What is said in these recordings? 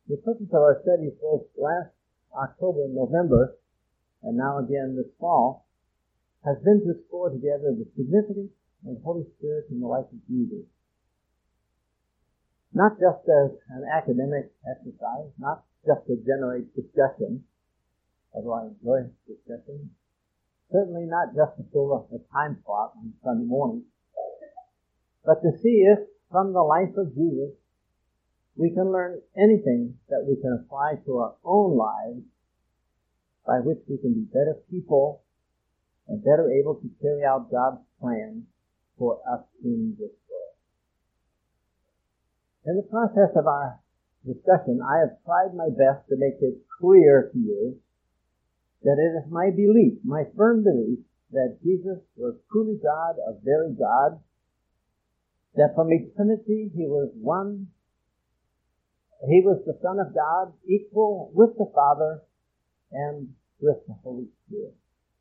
The purpose of our study both last October and November, and now again this fall, has been to explore together the significance of the Holy Spirit in the life of Jesus. Not just as an academic exercise, not just to generate discussion, although I enjoy discussion, certainly not just to fill a time slot on Sunday morning, but to see if, from the life of Jesus, we can learn anything that we can apply to our own lives by which we can be better people and better able to carry out God's plan for us in this world. In the process of our discussion, I have tried my best to make it clear to you that it is my belief, my firm belief, that Jesus was truly God, a very God, that from eternity he was one. He was the Son of God, equal with the Father and with the Holy Spirit.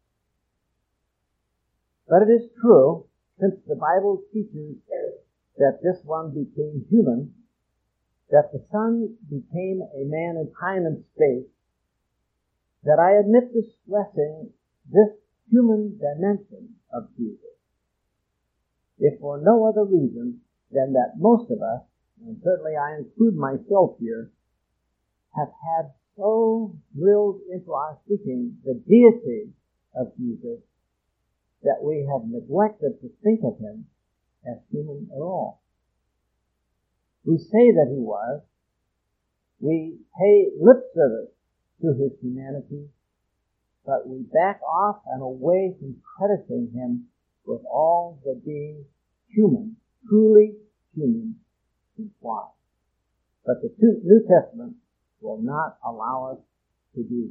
But it is true, since the Bible teaches that this one became human, that the Son became a man in time and space, that I admit to stressing this human dimension of Jesus, if for no other reason than that most of us, and certainly I include myself here, have had so drilled into our thinking the deity of Jesus that we have neglected to think of him as human at all. We say that he was. We pay lip service to his humanity, but we back off and away from crediting him with all the being human, truly human, implies. But the New Testament will not allow us to do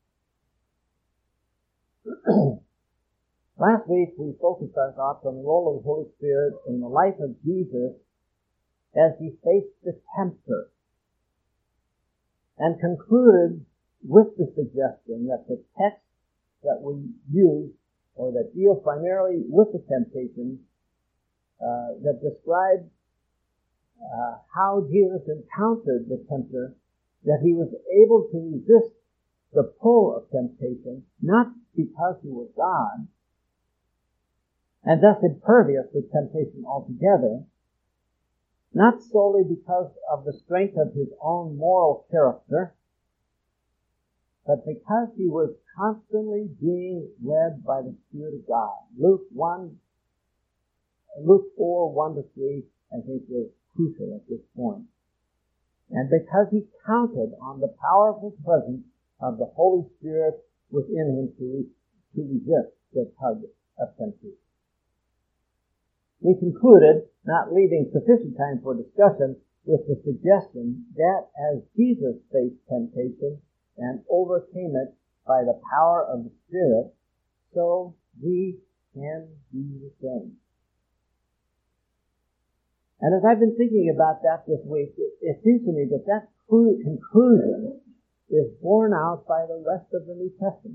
this. Last week we focused our thoughts on the role of the Holy Spirit in the life of Jesus as he faced the tempter, and concluded with the suggestion that the text that we use, or that deal primarily with the temptation, that describes how Jesus encountered the tempter, that he was able to resist the pull of temptation, not because he was God, and thus impervious to temptation altogether, not solely because of the strength of his own moral character, but because he was constantly being led by the Spirit of God. Luke 4, 1-3, I think is crucial at this point. And because he counted on the powerful presence of the Holy Spirit within him to resist the tug of temptation. We concluded, not leaving sufficient time for discussion, with the suggestion that as Jesus faced temptation and overcame it by the power of the Spirit, so we can do the same. And as I've been thinking about that this week, it seems to me that that conclusion is borne out by the rest of the New Testament.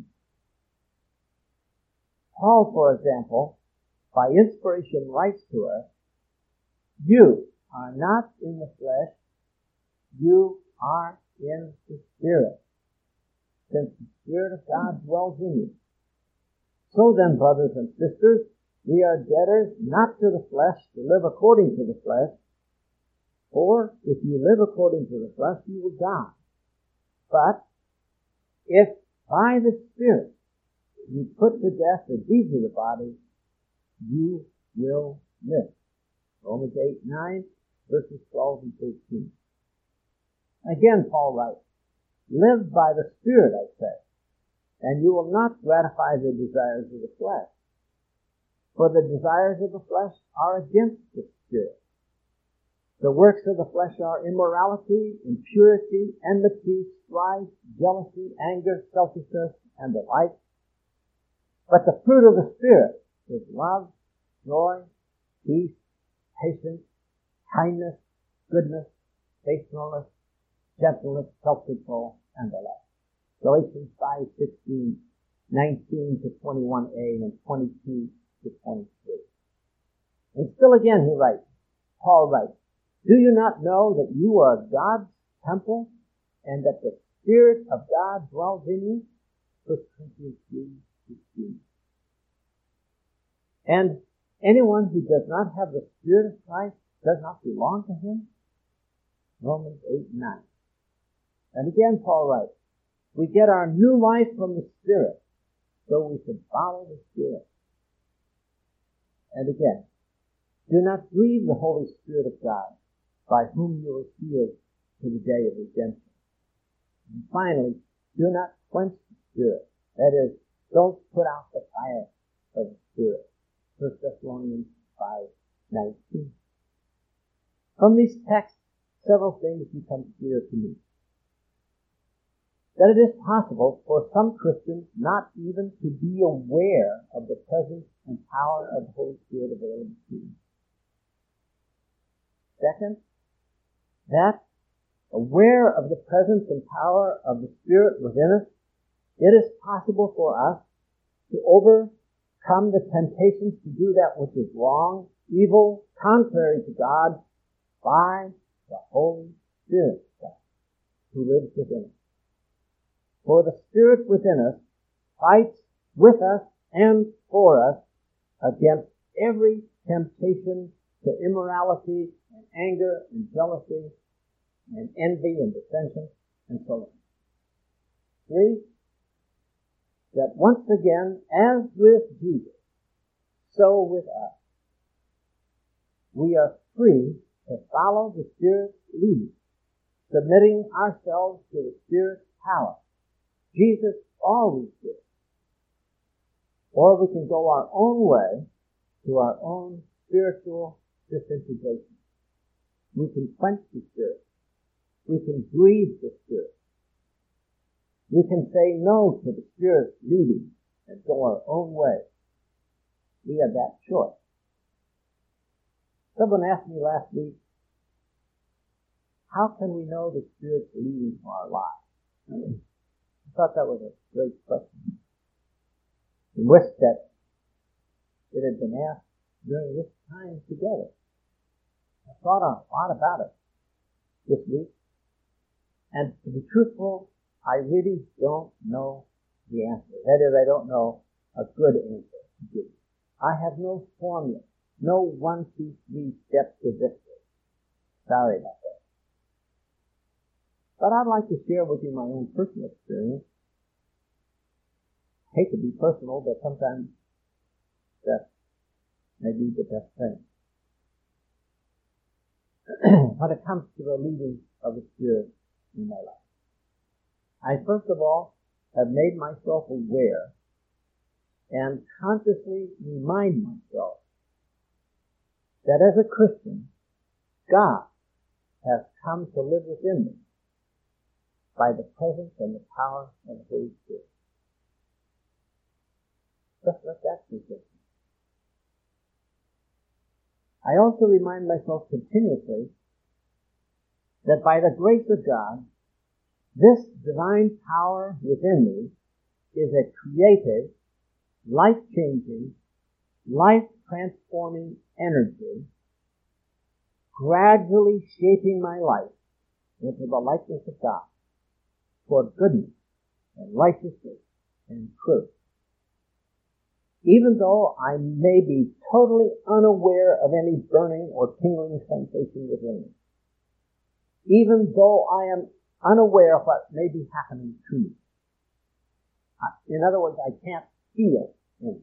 Paul, for example, by inspiration writes to us, "You are not in the flesh, you are in the Spirit, since the Spirit of God dwells in you. So then, brothers and sisters, we are debtors not to the flesh to live according to the flesh, for if you live according to the flesh, you will die. But if by the Spirit you put to death the deeds of the body, you will live." Romans 8:9, verses 12 and 13. Again, Paul writes, "Live by the Spirit, I say, and you will not gratify the desires of the flesh. For the desires of the flesh are against the Spirit. The works of the flesh are immorality, impurity, enmity, strife, jealousy, anger, selfishness, and the like. But the fruit of the Spirit is love, joy, peace, patience, kindness, goodness, faithfulness, gentleness, self-control, and the like." Galatians 5:16, 19-21a, and 22-23. And still again Paul writes, "Do you not know that you are God's temple, and that the Spirit of God dwells in you. 1 Corinthians 3:16. And anyone who does not have the Spirit of Christ does not belong to him. Romans 8:9. And again, Paul writes, we get our new life from the Spirit, so we should follow the Spirit. And again, do not grieve the Holy Spirit of God, by whom you were sealed to the day of redemption. And finally, do not quench the Spirit. That is, don't put out the fire of the Spirit. 1 Thessalonians 5:19. From these texts, several things become clear to me. That it is possible for some Christians not even to be aware of the presence and power of the Holy Spirit available to them. Second, that aware of the presence and power of the Spirit within us, it is possible for us to overcome the temptations to do that which is wrong, evil, contrary to God, by the Holy Spirit who lives within us. For the Spirit within us fights with us and for us against every temptation to immorality and anger and jealousy and envy and dissension and so on. 3, that once again, as with Jesus, so with us, we are free to follow the Spirit's lead, submitting ourselves to the Spirit's power. Jesus always did. Or we can go our own way to our own spiritual disintegration. We can quench the Spirit. We can grieve the Spirit. We can say no to the Spirit's leading and go our own way. We have that choice. Someone asked me last week, how can we know the Spirit's leading for our lives? I thought that was a great question. I wish that it had been asked during this time together. I thought a lot about it this week. And to be truthful, I really don't know the answer. That is, I don't know a good answer to give you. I have no formula, no 1, 2, 3 steps to victory. Sorry about that. But I'd like to share with you my own personal experience. I hate to be personal, but sometimes that may be the best thing. When it comes to the leading of the Spirit in my life, I first of all have made myself aware and consciously remind myself that as a Christian, God has come to live within me by the presence and the power of the Holy Spirit. Just let that be good. I also remind myself continuously that by the grace of God, this divine power within me is a creative, life-changing, life-transforming energy, gradually shaping my life into the likeness of God for goodness and righteousness and truth. Even though I may be totally unaware of any burning or tingling sensation within me, even though I am unaware of what may be happening to me. In other words, I can't feel anything.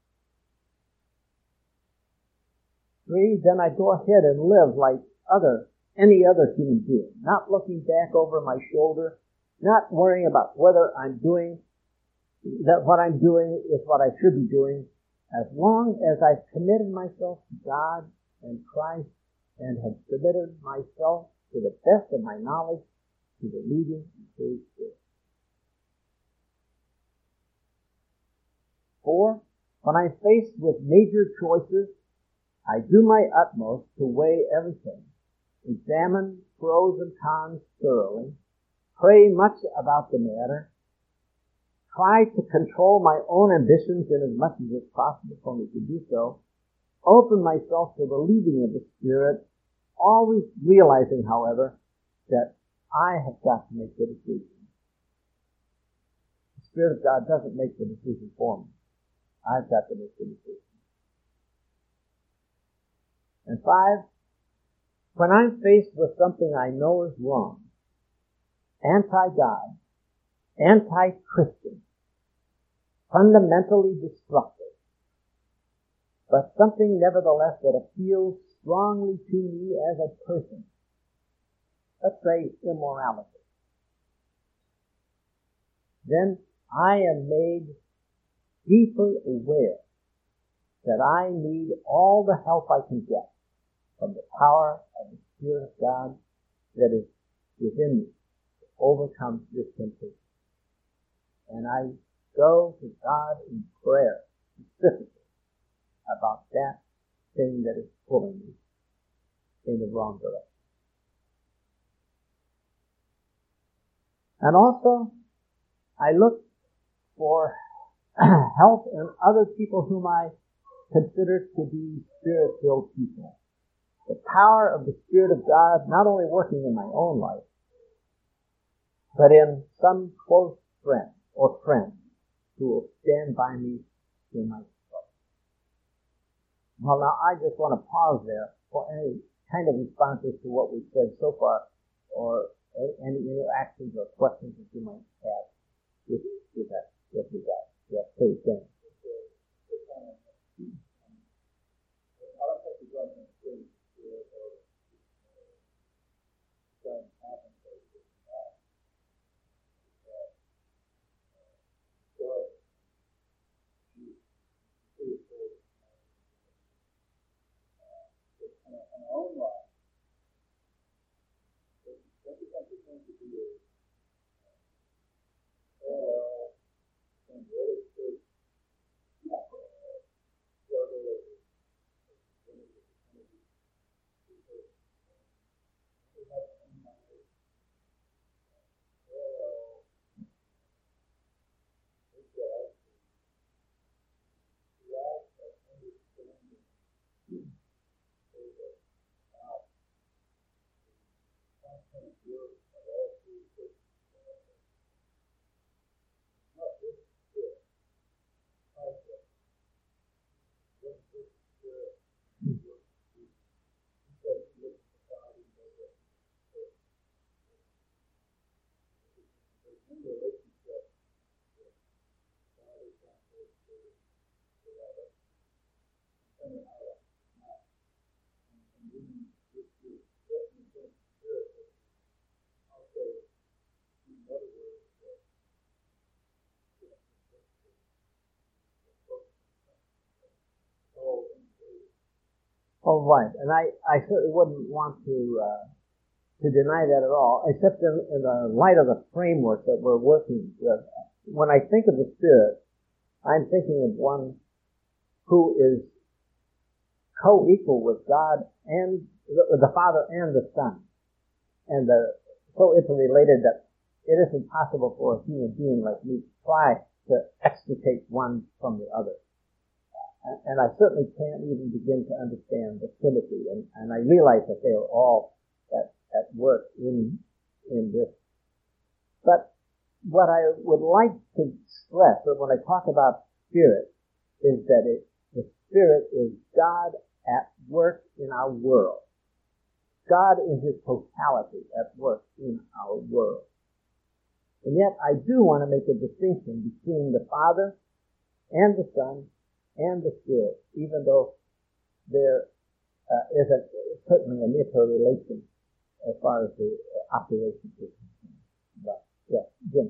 3, then I go ahead and live like any other human being, not looking back over my shoulder, not worrying about whether what I'm doing is what I should be doing, as long as I've committed myself to God and Christ and have submitted myself to the best of my knowledge to the leading of the Holy Spirit. 4, when I'm faced with major choices, I do my utmost to weigh everything, examine pros and cons thoroughly, pray much about the matter, try to control my own ambitions in as much as it's possible for me to do so, open myself to the leading of the Spirit, always realizing, however, that I have got to make the decision. The Spirit of God doesn't make the decision for me. I've got to make the decision. And 5, when I'm faced with something I know is wrong, anti-God, anti-Christian, fundamentally destructive, but something nevertheless that appeals strongly to me as a person, let's say immorality, then I am made deeply aware that I need all the help I can get from the power of the Spirit of God that is within me to overcome this temptation. And I go to God in prayer specifically about that thing that is pulling me in the wrong direction. And also, I look for help in other people whom I consider to be Spirit-filled people. The power of the Spirit of God not only working in my own life, but in some close friend or friends who will stand by me in my struggle. Well, now I just want to pause there for any kind of responses to what we've said so far, or any interactions or questions that you might have with that. Yes, please, Dan. All right, and I certainly wouldn't want to deny that at all, except in the light of the framework that we're working with. When I think of the Spirit, I'm thinking of one who is co-equal with God and the Father and the Son, and so interrelated that it isn't possible for a human being like me to try to extricate one from the other. And I certainly can't even begin to understand the Trinity, and I realize that they are all at work in this. But what I would like to stress, when I talk about Spirit, is that the Spirit is God at work in our world. God in His totality at work in our world. And yet I do want to make a distinction between the Father and the Son and the Spirit, even though there is certainly an interrelation as far as the operation is concerned. But, yeah, Jim.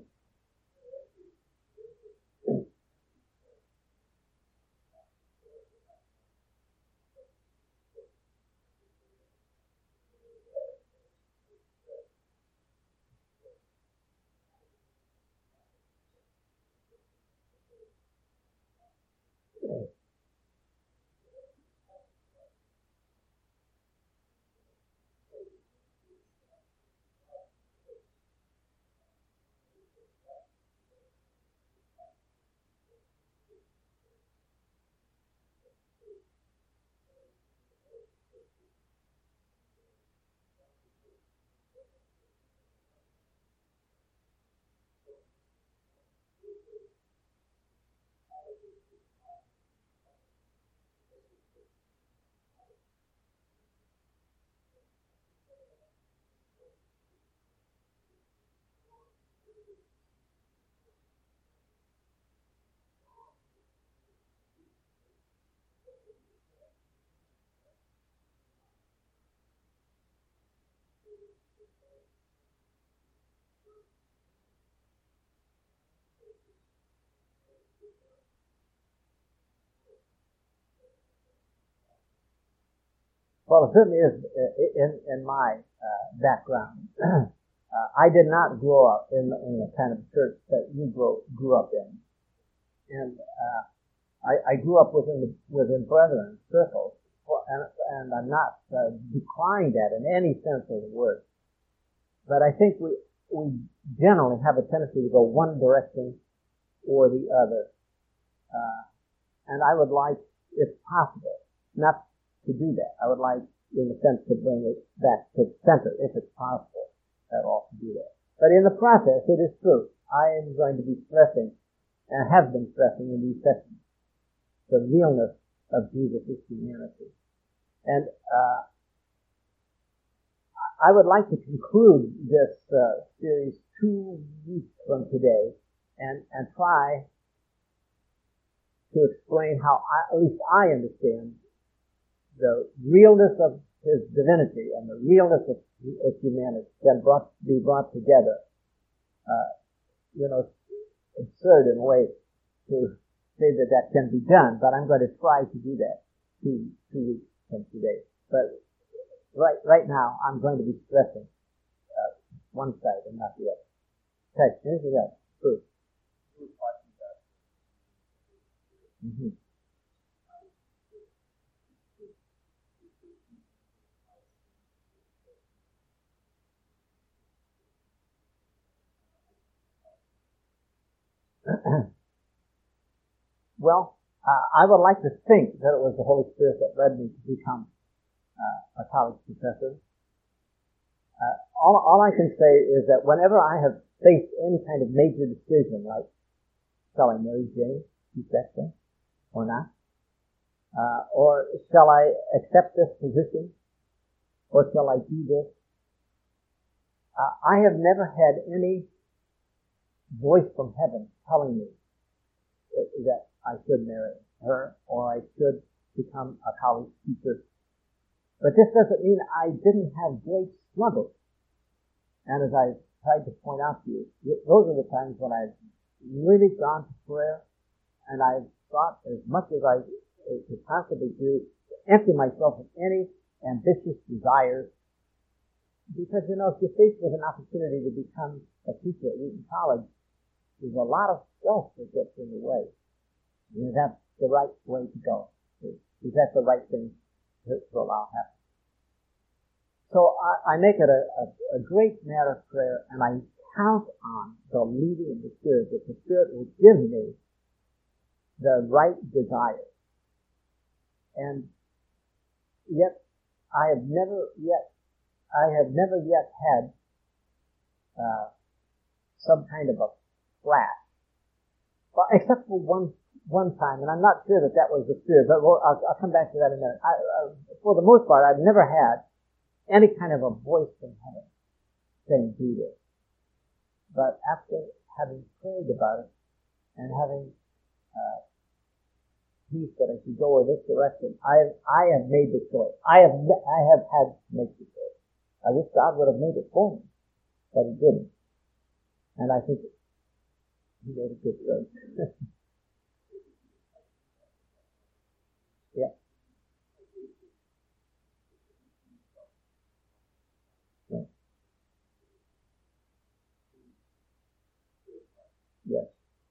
Well, it certainly is in my background. I did not grow up in the kind of church that you grew up in, and I grew up within brethren circles, and I'm not decrying that in any sense of the word. But I think we generally have a tendency to go one direction or the other, and I would like, if possible, not to do that. I would like, in a sense, to bring it back to the center, if it's possible at all to do that. But in the process, it is true. I am going to be stressing, and have been stressing in these sessions, the realness of Jesus' humanity. And I would like to conclude this series 2 weeks from today and try to explain how at least I understand the realness of his divinity and the realness of humanity can be brought together. It's absurd in a way to say that can be done, but I'm going to try to do that 2 weeks from today. But right now, I'm going to be stressing one side and not the other. Okay, anything else? Good. Mm-hmm. Well, I would like to think that it was the Holy Spirit that led me to become a college professor. All I can say is that whenever I have faced any kind of major decision, like shall I marry Jane, C-section, or not? Or shall I accept this position? Or shall I do this? I have never had any voice from heaven telling me that I should marry her or I should become a college teacher. But this doesn't mean I didn't have great struggles. And as I tried to point out to you, those are the times when I've really gone to prayer and I've sought as much as I could possibly do to empty myself of any ambitious desires. Because, if you're faced with an opportunity to become a teacher at Wheaton College, there's a lot of stuff that gets in the way. Is that the right way to go? Is that the right thing to allow happen? So I make it a great matter of prayer, and I count on the leading of the Spirit, that the Spirit will give me the right desire. And yet, I have never yet had some kind of a flash. Well, except for one time, and I'm not sure that was the Spirit, but I'll come back to that in a minute. For the most part, I've never had any kind of a voice from heaven saying, do this. But after having prayed about it and having peace that I should go in this direction, I have made the choice. I have had to make the choice. I wish God would have made it for me, but He didn't. And I think He made a good choice. Yeah. Yeah. Yes.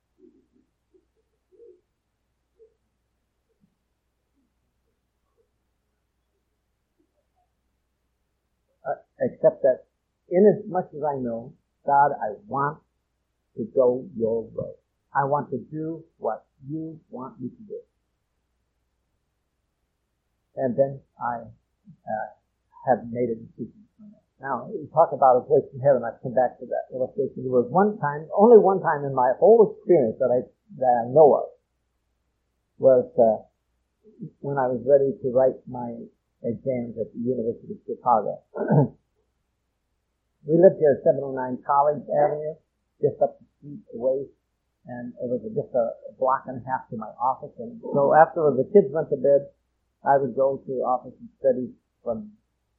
Except that, in as much as I know, God, I want to go your way. I want to do what you want me to do. And then I have made a decision on that. Now, you talk about a voice from heaven. I've come back to that illustration. There was only one time in my whole experience that I know of, was when I was ready to write my exams at the University of Chicago. We lived here at 709 College Avenue, just up the street away, and it was just a block and a half to my office. And so after the kids went to bed, I would go to the office and study from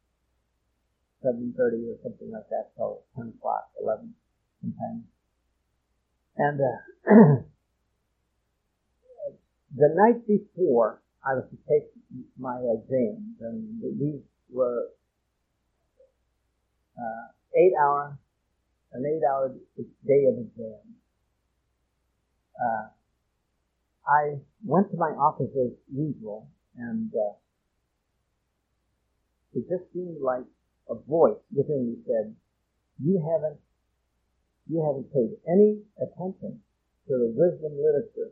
7:30 or something like that till 10 o'clock, 11 sometimes. And the night before I was to take my exams, and these were an 8-hour day of exams. I went to my office as usual, and it just seemed like a voice within me said, "You haven't paid any attention to the wisdom literature."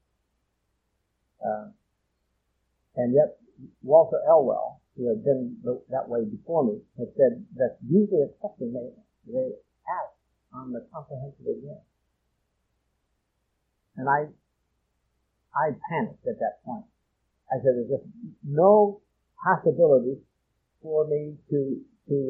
And yet, Walter Elwell, who had been that way before me, had said that's usually a question they ask on the comprehensive exam. And I panicked at that point. I said, "There's just no possibility for me to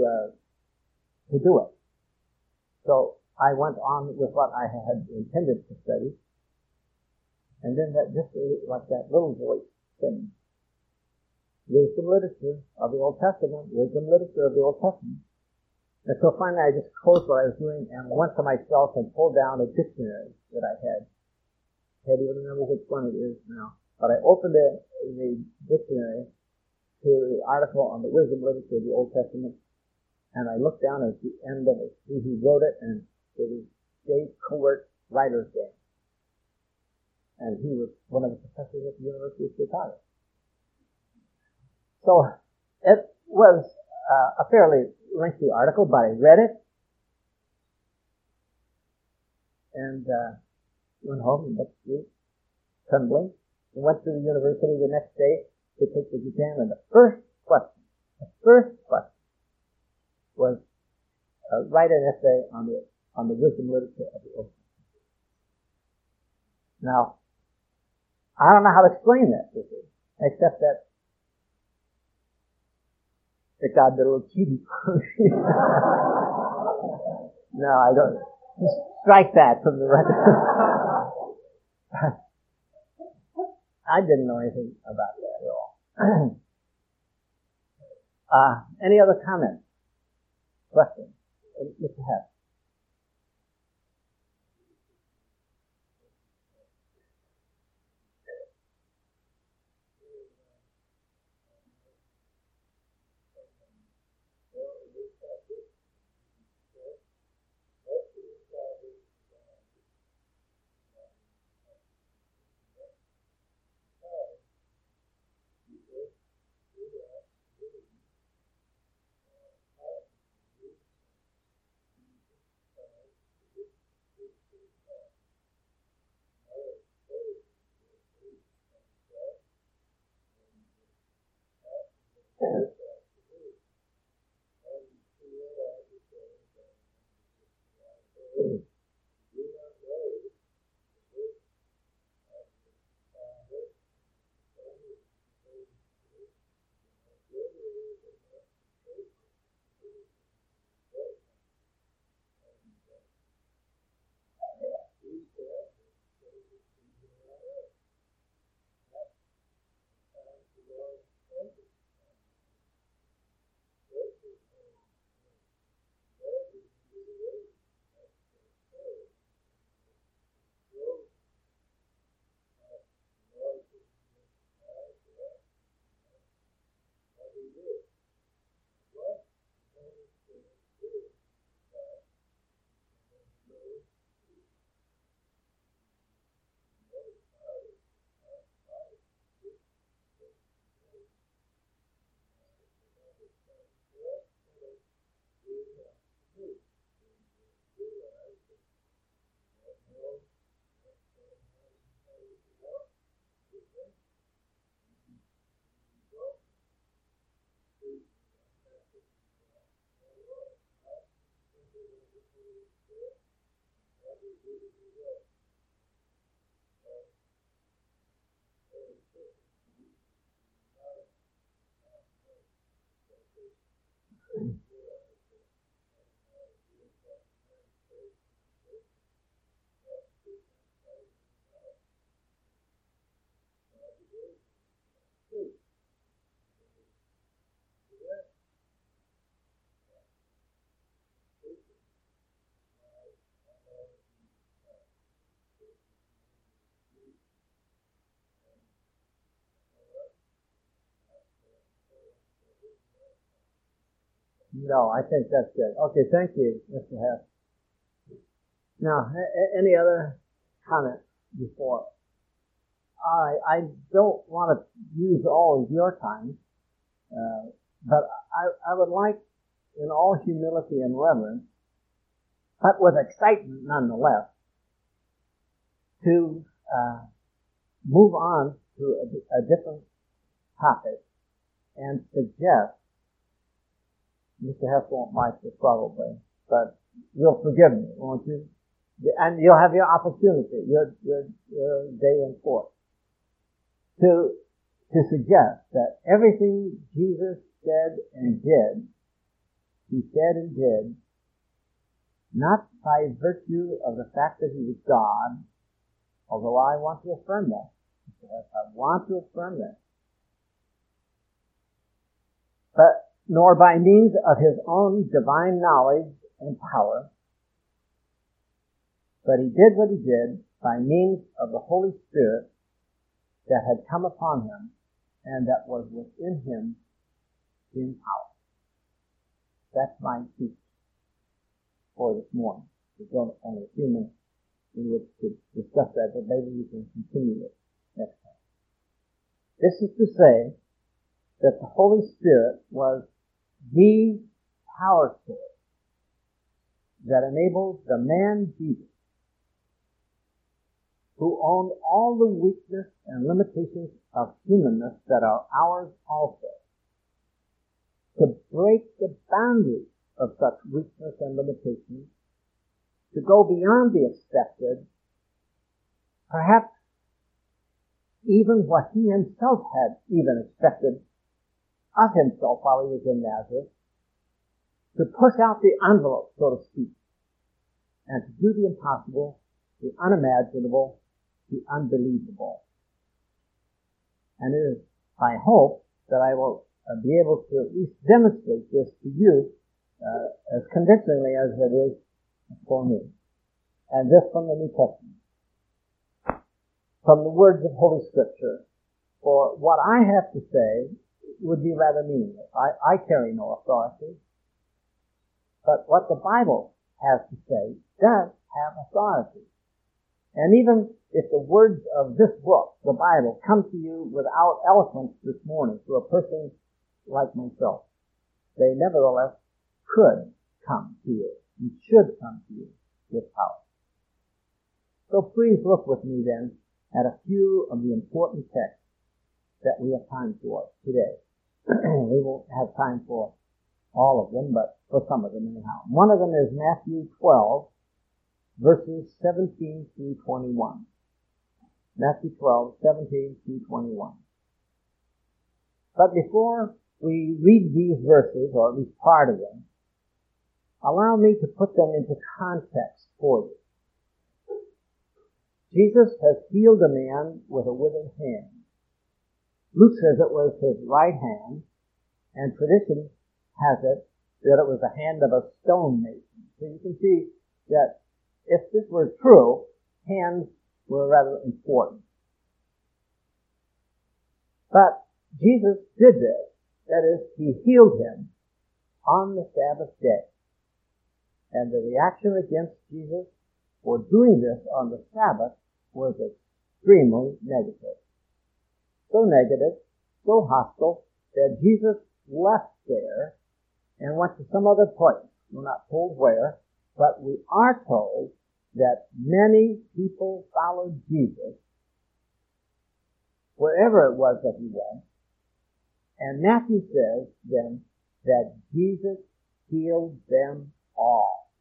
do it." So I went on with what I had intended to study, and then just like that little voice saying, "Wisdom literature of the Old Testament, wisdom literature of the Old Testament." And so finally I just closed what I was doing and went to myself and pulled down a dictionary that I had. I can't even remember which one it is now. But I opened the dictionary to the article on the wisdom literature of the Old Testament, and I looked down at the end of it, see who wrote it, and it was J. Cowart Rydersdale. And he was one of the professors at the University of Chicago. So it was a fairly lengthy article, but I read it and went home and went to sleep, trembling, and went to the university the next day to take the exam. And the first question was write an essay on the wisdom literature of the Old Testament. Now, I don't know how to explain that to you, except that God did a little cheating for me. No, I don't. Just strike that from the record. I didn't know anything about that at all. Any other comments? Questions? Mr. Hess. No, I think that's good. Okay, thank you, Mr. Hess. Now, any other comments before? I don't want to use all of your time, but I would like, in all humility and reverence, but with excitement nonetheless, to move on to a different topic and suggest, Mr. Hess won't like this probably, but you'll forgive me, won't you? And you'll have your opportunity, your day in court, to suggest that everything Jesus said and did, he said and did, not by virtue of the fact that he was God, although I want to affirm that. I want to affirm that. But nor by means of his own divine knowledge and power, but he did what he did by means of the Holy Spirit that had come upon him and that was within him in power. That's my speech for this morning. There's only a few minutes in which to discuss that, but maybe we can continue it next time. This is to say that the Holy Spirit was the power source that enabled the man Jesus, who owned all the weakness and limitations of humanness that are ours also, to break the boundaries of such weakness and limitations, to go beyond the expected, perhaps even what he himself had even expected of himself while he was in Nazareth, to push out the envelope, so to speak, and to do the impossible, the unimaginable, the unbelievable. And it is my hope that I will be able to at least demonstrate this to you as convincingly as it is for me. And this from the New Testament, from the words of Holy Scripture. For what I have to say would be rather meaningless. I carry no authority. But what the Bible has to say does have authority. And even if the words of this book, the Bible, come to you without eloquence this morning to a person like myself, they nevertheless could come to you and should come to you with power. So please look with me then at a few of the important texts that we have time for today. We won't have time for all of them, but for some of them anyhow. One of them is Matthew 12, verses 17 through 21. Matthew 12, 17 through 21. But before we read these verses, or at least part of them, allow me to put them into context for you. Jesus has healed a man with a withered hand. Luke says it was his right hand, and tradition has it that it was the hand of a stonemason. So you can see that if this were true, hands were rather important. But Jesus did this. That is, he healed him on the Sabbath day. And the reaction against Jesus for doing this on the Sabbath was extremely negative. So negative, so hostile, that Jesus left there and went to some other place. We're not told where, but we are told that many people followed Jesus wherever it was that he went. And Matthew says then that Jesus healed them all.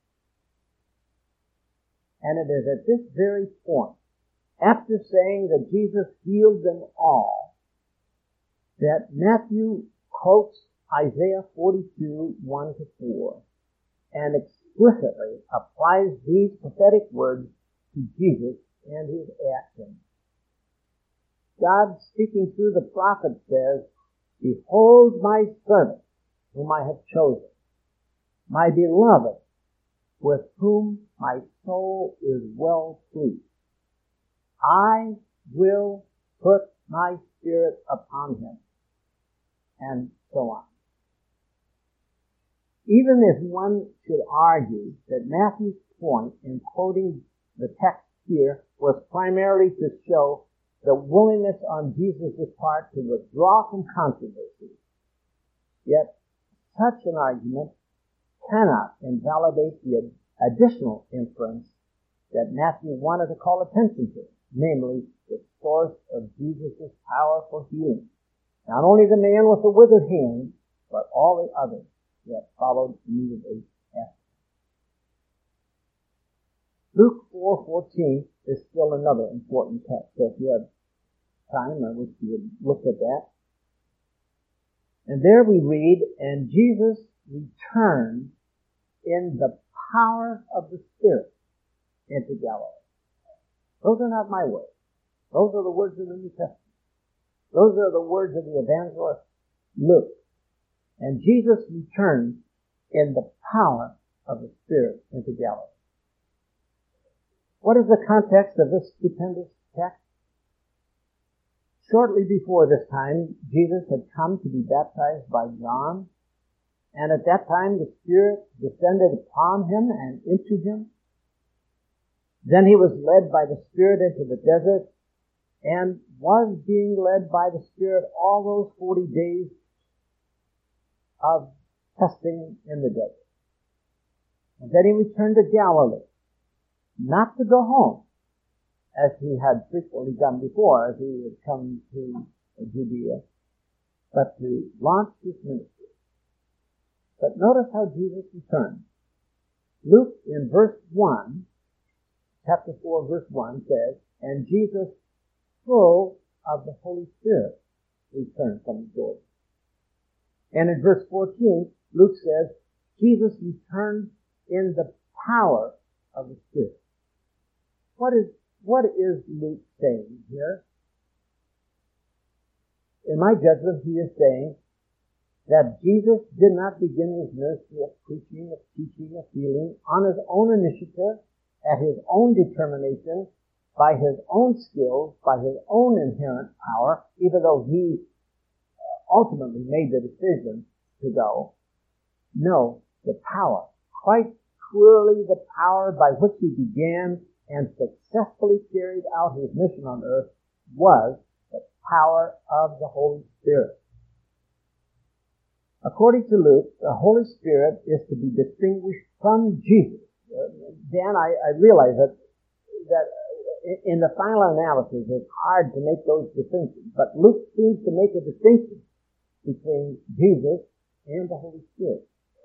And it is at this very point, after saying that Jesus healed them all, that Matthew quotes Isaiah 42, 1-4, and explicitly applies these prophetic words to Jesus and his actions. God, speaking through the prophet, says, "Behold my servant, whom I have chosen, my beloved, with whom my soul is well pleased. I will put my spirit upon him," and so on. Even if one should argue that Matthew's point in quoting the text here was primarily to show the willingness on Jesus' part to withdraw from controversy, yet such an argument cannot invalidate the additional inference that Matthew wanted to call attention to, namely the source of Jesus' power for healing. Not only the man with the withered hand, but all the others that followed immediately after. Luke 4:14 is still another important text. So if you have time, I wish you would look at that. And there we read, "And Jesus returned in the power of the Spirit into Galilee." Those are not my words. Those are the words of the New Testament. Those are the words of the evangelist Luke. And Jesus returned in the power of the Spirit into Galilee. What is the context of this stupendous text? Shortly before this time, Jesus had come to be baptized by John, and at that time the Spirit descended upon him and into him. Then he was led by the Spirit into the desert, and was being led by the Spirit all those 40 days of testing in the desert. And then he returned to Galilee, not to go home, as he had frequently done before, as he had come to Judea, but to launch his ministry. But notice how Jesus returned. Luke in verse 1, chapter 4, verse 1 says, "And Jesus, full of the Holy Spirit, returned from the Jordan." And in verse 14, Luke says, "Jesus returned in the power of the Spirit." What is Luke saying here? In my judgment, he is saying that Jesus did not begin his ministry of preaching, of teaching, of healing on his own initiative, at his own determination, by his own skills, by his own inherent power, even though he ultimately made the decision to go. No, the power, quite clearly the power by which he began and successfully carried out his mission on earth, was the power of the Holy Spirit. According to Luke, the Holy Spirit is to be distinguished from Jesus. Dan, I realize that in the final analysis it's hard to make those distinctions, but Luke seems to make a distinction between Jesus and the Holy Spirit.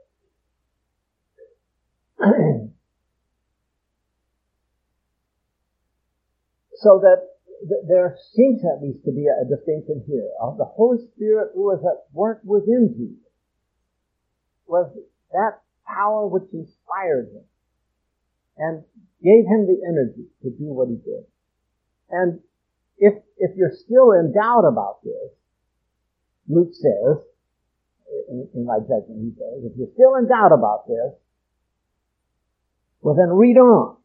So that there seems at least to be a distinction here. The Holy Spirit who was at work within Jesus was that power which inspired him and gave him the energy to do what he did. And if you're still in doubt about this, Luke says, in my judgment he says, if you're still in doubt about this, well then read on.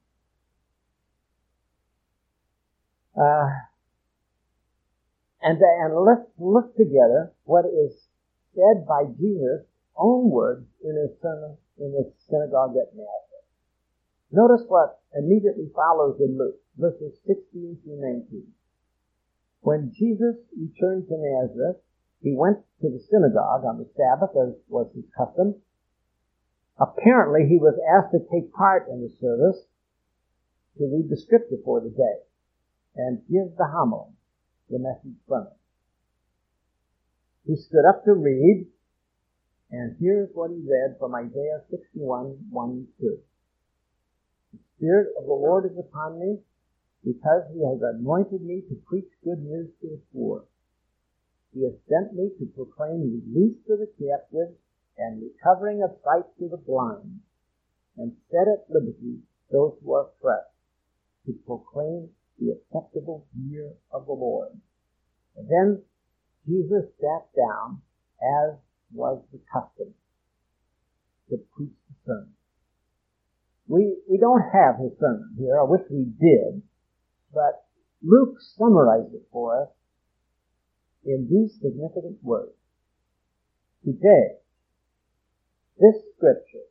And let's look together what is said by Jesus' own words in his sermon in the synagogue at Nazareth. Notice what immediately follows in Luke, verses 16 through 19. When Jesus returned to Nazareth, he went to the synagogue on the Sabbath, as was his custom. Apparently, he was asked to take part in the service, to read the scripture for the day, and give the homily, the message from it. He stood up to read, and here's what he read from Isaiah 61, 1 2. "The Spirit of the Lord is upon me, because he has anointed me to preach good news to the poor. He has sent me to proclaim release to the captives and recovering of sight to the blind, and set at liberty those who are oppressed, to proclaim the acceptable year of the Lord." And then Jesus sat down, as was the custom, to preach the sermon. We don't have his sermon here. I wish we did. But Luke summarized it for us in these significant words. "Today This scripture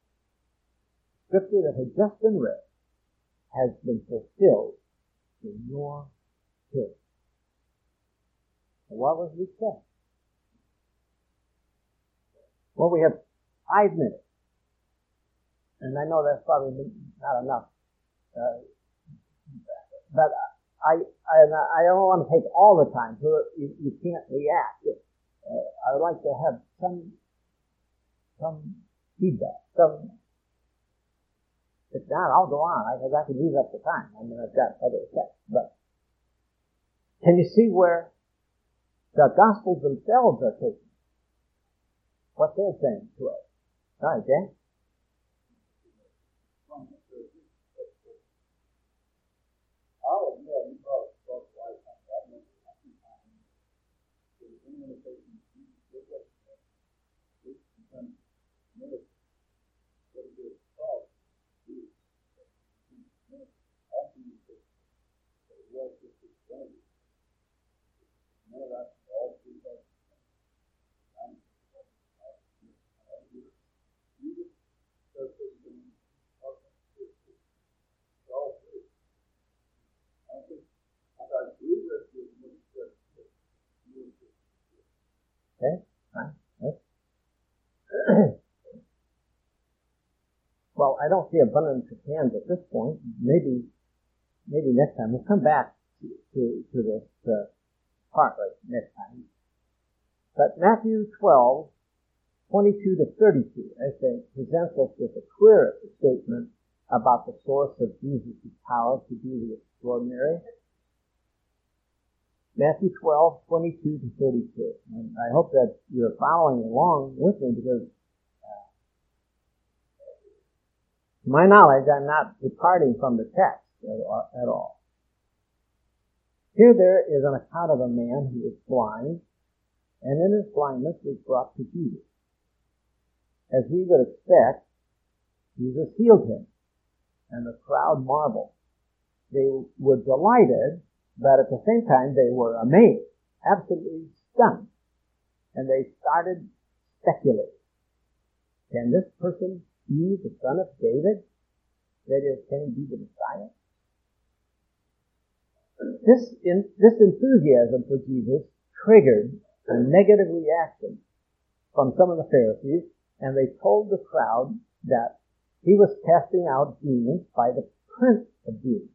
that had just been read, has been fulfilled in your hearing. And what was we said? Well, we have 5 minutes. And I know that's probably not enough. But I don't want to take all the time, so you can't react. I would like to have some feedback. If not, I'll go on, because I can use up the time. I mean, I've got other texts. But can you see where the Gospels themselves are taking what they're saying to us? All right, Dan? Okay, fine. Well, I don't see abundance of hands at this point. Maybe next time. We'll come back to this part right next time. But Matthew 12, 22 to 32, I think, presents us with a clear statement about the source of Jesus' power to do the extraordinary. Matthew 12, 22 to 32. And I hope that you're following along with me, because to my knowledge, I'm not departing from the text at all. Here there is an account of a man who was blind, and in his blindness was brought to Jesus. As we would expect, Jesus healed him, and the crowd marveled. They were delighted, but at the same time they were amazed, absolutely stunned, and they started speculating. Can this person be the son of David? That is, can he be the Messiah? This enthusiasm for Jesus triggered a negative reaction from some of the Pharisees, and they told the crowd that he was casting out demons by the prince of demons.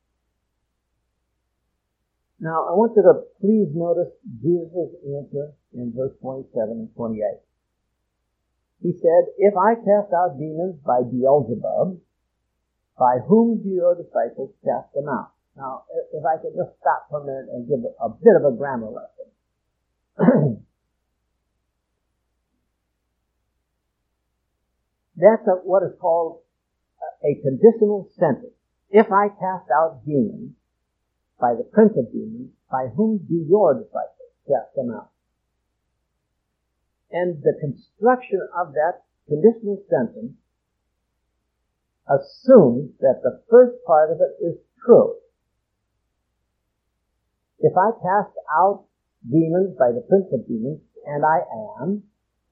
Now, I want you to please notice Jesus' answer in verse 27 and 28. He said, "If I cast out demons by Beelzebub, by whom do your disciples cast them out?" Now, if I could just stop for a minute and give a bit of a grammar lesson. That's what is called a conditional sentence. If I cast out demons by the prince of demons, by whom do your disciples cast them out? And the construction of that conditional sentence assumes that the first part of it is true. If I cast out demons by the prince of demons, and I am,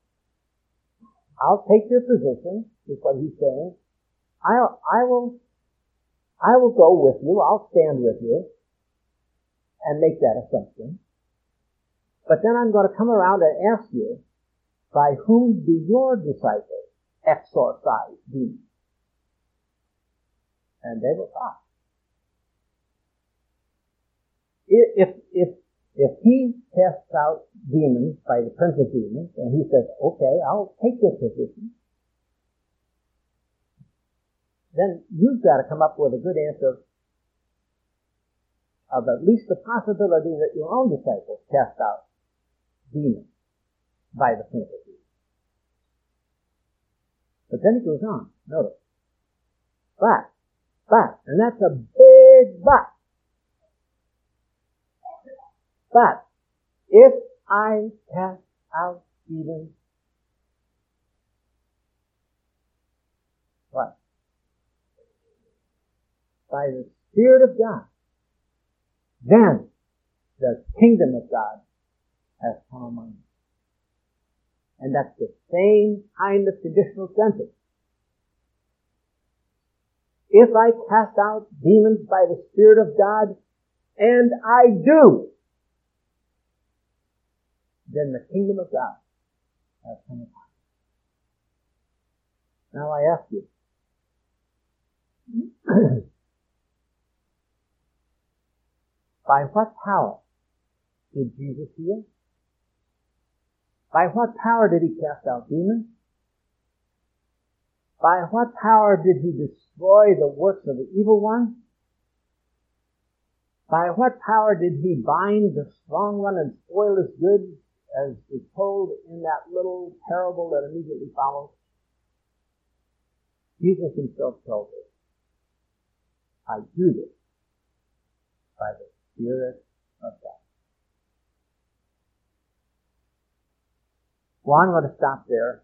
I'll take your position, is what he's saying. I will go with you, I'll stand with you, and make that assumption. But then I'm going to come around and ask you, by whom do your disciples exorcise demons? And they will talk. If he casts out demons by the prince of demons, and he says, okay, I'll take this position, then you've got to come up with a good answer of at least the possibility that your own disciples cast out demons by the prince of demons. But then he goes on, notice. But, and that's a big but. But, if I cast out demons, what? By the Spirit of God, then the kingdom of God has come among you. And that's the same kind of conditional sentence. If I cast out demons by the Spirit of God, and I do, then the kingdom of God has come upon me. Now I ask you, by what power did Jesus heal? By what power did he cast out demons? By what power did he destroy the works of the evil one? By what power did he bind the strong one and spoil his goods, as is told in that little parable that immediately follows? Jesus himself tells us, I do this by the Spirit of God. Well, I'm going to stop there.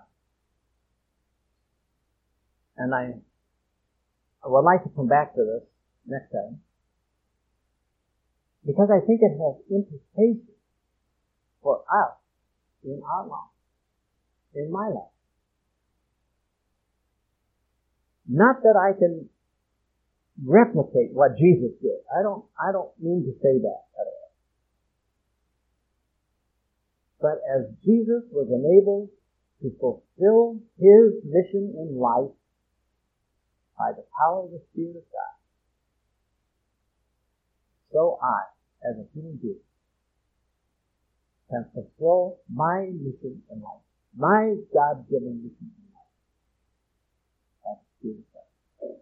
And I would like to come back to this next time, because I think it has implications for us in our life, in my life. Not that I can replicate what Jesus did. I don't mean to say that at all. But as Jesus was enabled to fulfill his mission in life by the power of the Spirit of God, so I, as a human being, can fulfill my mission in life, my God-given mission in life, by the Spirit of God.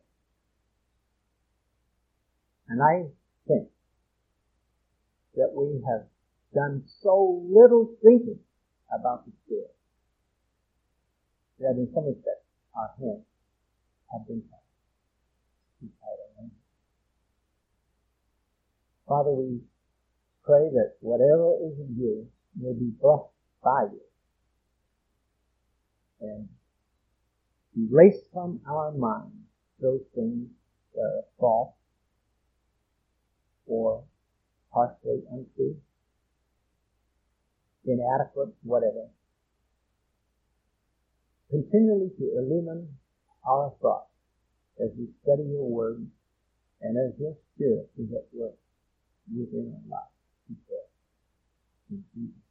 And I think that we have done so little thinking about the Spirit that in some respects our hands have been tied. Father, we pray that whatever is in you may be blessed by you and erase from our minds those things that are false or partially untrue, inadequate, whatever. Continually to illumine our thoughts as we study your word and as your Spirit is at work within our lives. In Jesus'